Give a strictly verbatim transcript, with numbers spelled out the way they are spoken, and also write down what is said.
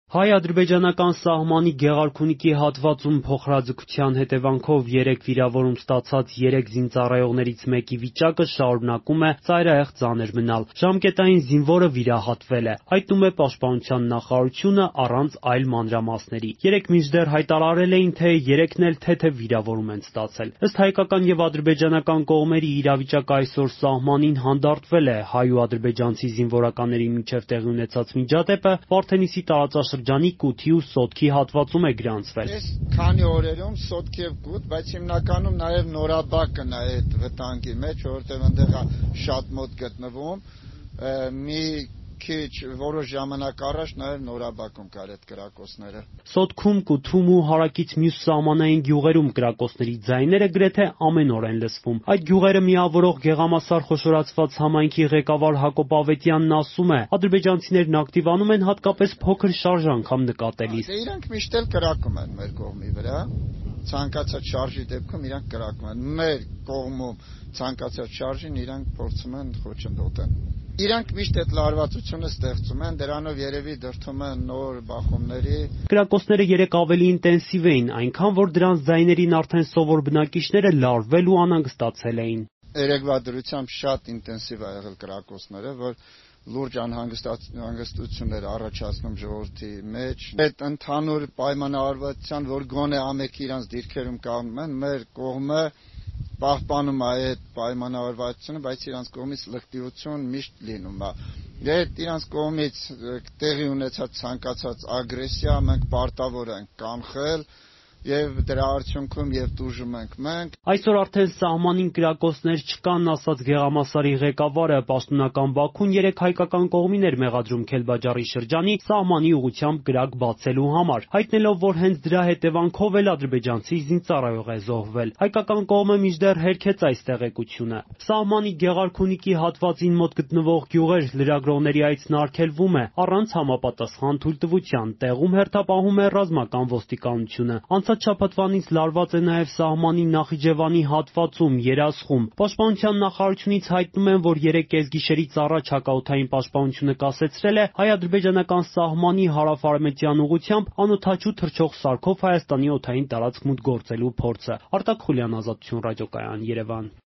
Հայ-ադրբեջանական սահմանի Գեղարքունիքի հատվածում փոխհրաձգության հետևանքով երեք վիրավորում ստացած երեք զինծառայողներից մեկի վիճակը շարունակում է ծայրահեղ ծանր մնալ։ Ժամկետային զինվորը վիրահատվել է, հայտնում է Պաշտպանության նախարարությունը առանց այլ մանրամասների։ Երեք մինչդեռ հայտարարել էին, թե երեքն էլ թեթև վիրավորում են ստացել։ Ըստ հայկական եւ ադրբեջանական կողմերի իրավիճակը այսօր սահմանին հանդարտվել է։ Հայ ու ադրբեջանցի զինվորականների միջև տեղի ունեցած միջադեպը Վարդենիսի տարածաշրջանի Կութի ու Սոտքի հատվածում է գրանցվել։ Այս քանի օրերում Սոտք եւ Կուտ, բայց հիմնականում նաեւ Նորաբակն է այդ վտանգի մեջ, որովհետեւ այնտեղ շատ մոտ գտնվում։ Մի քիչ որոշ ժամանակ առաջ նաև Նորաբակում կար այդ կրակոցները։ Սոտքում, Կութում ու հարակից մյուս սահմանային գյուղերում կրակոցների ձայները գրեթե ամեն օր են լսվում։ Այդ գյուղերը միավորող Գեղամասար խոշորացված համայնքի ղեկավար Հակոբ Ավետյանն ասում է, ադրբեջանցիներն ակտիվանում են հատկապես փոքր շարժ անգամ նկատելիս։ Իրանք միշտ էլ կրակում են մեր կողմի վրա, ցանկացած շարժի դեպքում իրանք կրակում են։ Մեր կողմում ցանկացած շարժին իրանք փորձում են խոչընդոտեն։ Իրանք միշտ այդ լարվածությունը ստեղծում են, դրանով երևի դրդում են նոր բախումների։ Կրակոցները երեք ավելի ինտենսիվ էին, այնքան որ դրանց ձայներին արդեն սովոր բնակիչները լարվել ու անհանգստացել էին։ Երեկվա դրությամբ շատ ինտենսիվ ա եղել կրակոցները, որ լուրջ անհանգստություններ առաջացնում ժողովրդի մեջ։ Այդ ընդհանուր պայմանավորվածության, որ գոնե ամենքի իրանց դիրքերում կանգնում են, մեր կողմը պահպանում է այդ պայմանավորվածությունը, բայց իրանց կողմից լկտիություն միշտ լինում է։ Այդ իրանց կողմից տեղի ունեցած ցանկացած ագրեսիա մենք պարտավոր ենք կանխել եւ դրա արդյունքում եւ տուժում ենք մենք։ Այսօր արդեն սահմանին կրակոցներ չկան, ասաց Գեղամասարի ղեկավարը։ Պաշտոնական Բաքուն երեք հայկական կողմին էր մեղադրում Քելբաջարի շրջանի սահմանի ուղղությամբ կրակ բացելու համար, հայտնելով, որ հենց դրա հետևանքով էլ ադրբեջանցի զինծառայող է զոհվել։ Հայկական կողմը մինչդեռ հերքեց այս տեղեկությունը։ Սահմանի Գեղարքունիքի հատվածին մոտ գտնվող գյուղեր լրագրողների այցն արգելվում է առանց համապատասխան թույլտվության։ Տեղում հերթապահում է ռազմական ոստիկանությունը։ Անցած շաբաթվանից լարված է նաև սահմանի Նախիջևանի հատվածում, Երասխում։ Պաշտպանության նախարարությունից հայտնում են, որ երեք կեսգիշերից առաջ հակաօդային պաշտպանությունը կասեցրել է հայ-ադրբեջանական սահմանի հարավ-արևմտյան ուղղությամբ անօդաչու թռչող սարքով Հայաստանի օդային տարածք մուտք գործելու փորձը։ Արտակ Խուլյան, Ազատություն ռադիոկայան, Երևան։